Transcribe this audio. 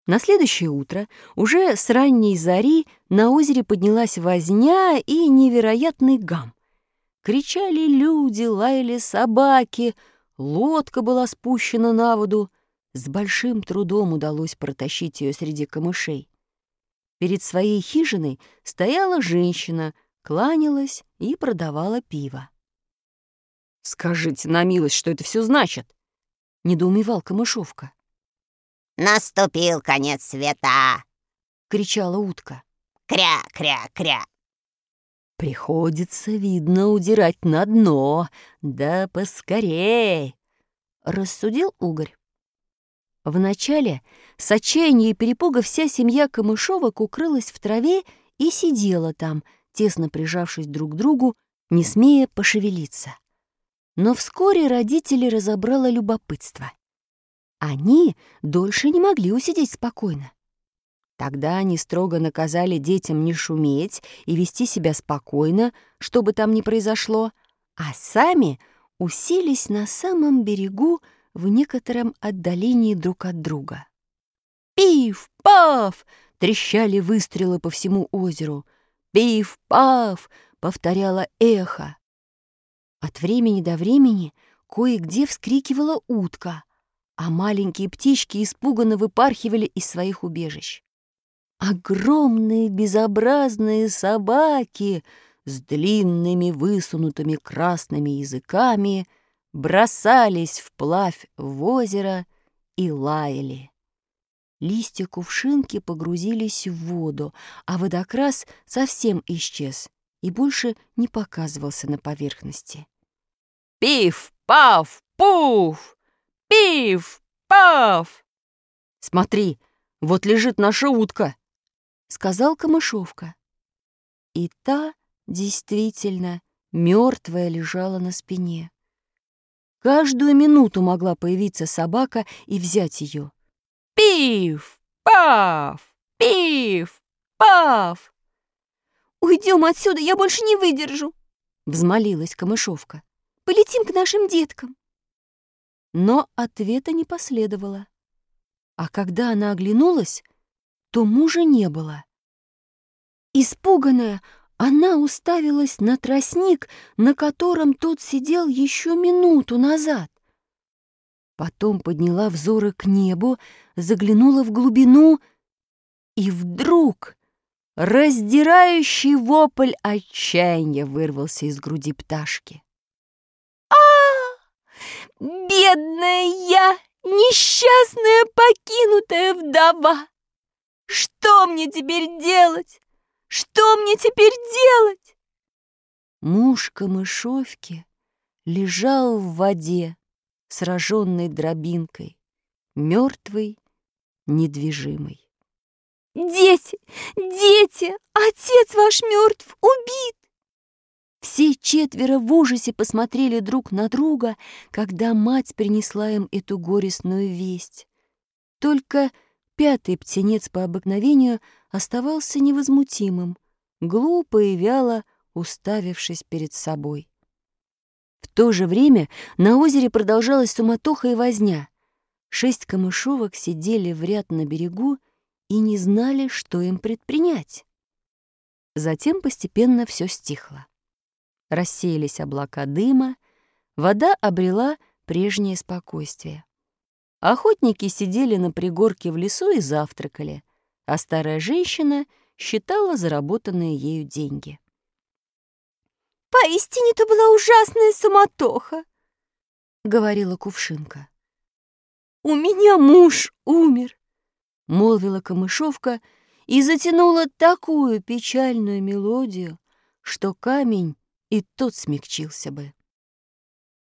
На следующее утро, уже с ранней зари, на озере поднялась возня и невероятный гам. Кричали люди, лаяли собаки, лодка была спущена на воду. С большим трудом удалось протащить ее среди камышей. Перед своей хижиной стояла женщина, кланялась и продавала пиво. «Скажите на милость, что это все значит?» — недоумевал Камышовка. «Наступил конец света!» — кричала утка. «Кря-кря-кря!» «Приходится, видно, удирать на дно. Да поскорей!» — рассудил угорь. Вначале с отчаяния и перепуга вся семья Камышовок укрылась в траве и сидела там, тесно прижавшись друг к другу, не смея пошевелиться. Но вскоре родители разобрало любопытство. Они дольше не могли усидеть спокойно. Тогда они строго наказали детям не шуметь и вести себя спокойно, что бы там ни произошло, а сами уселись на самом берегу в некотором отдалении друг от друга. «Пиф-паф!» — трещали выстрелы по всему озеру. «Пиф-паф!» — повторяло эхо. От времени до времени кое-где вскрикивала утка, а маленькие птички испуганно выпархивали из своих убежищ. Огромные безобразные собаки с длинными высунутыми красными языками бросались вплавь в озеро и лаяли. Листья кувшинки погрузились в воду, а водокрас совсем исчез и больше не показывался на поверхности. «Пиф-паф-пуф! Пиф-паф! Смотри, вот лежит наша утка!» — сказал Камышовка. И та действительно мертвая лежала на спине. Каждую минуту могла появиться собака и взять ее. «Пиф-паф! Пиф-паф!» «Уйдем отсюда, я больше не выдержу!» — взмолилась Камышовка. «Полетим к нашим деткам!» Но ответа не последовало. А когда она оглянулась, то мужа не было. Испуганная, она уставилась на тростник, на котором тот сидел еще минуту назад. Потом подняла взоры к небу, заглянула в глубину, и вдруг раздирающий вопль отчаяния вырвался из груди пташки. «Бедная я, несчастная покинутая вдова! Что мне теперь делать? Что мне теперь делать?» Муж Камышовки лежал в воде, сраженный дробинкой, мертвый, недвижимый. «Дети, дети, отец ваш мертв, убит!» Все четверо в ужасе посмотрели друг на друга, когда мать принесла им эту горестную весть. Только пятый птенец по обыкновению оставался невозмутимым, глупо и вяло уставившись перед собой. В то же время на озере продолжалась суматоха и возня. 6 камышовок сидели в ряд на берегу и не знали, что им предпринять. Затем постепенно все стихло. Рассеялись облака дыма, вода обрела прежнее спокойствие. Охотники сидели на пригорке в лесу и завтракали, а старая женщина считала заработанные ею деньги. «Поистине это была ужасная суматоха», — говорила кувшинка. «У меня муж умер», — молвила Камышовка и затянула такую печальную мелодию, что камень и тот смягчился бы.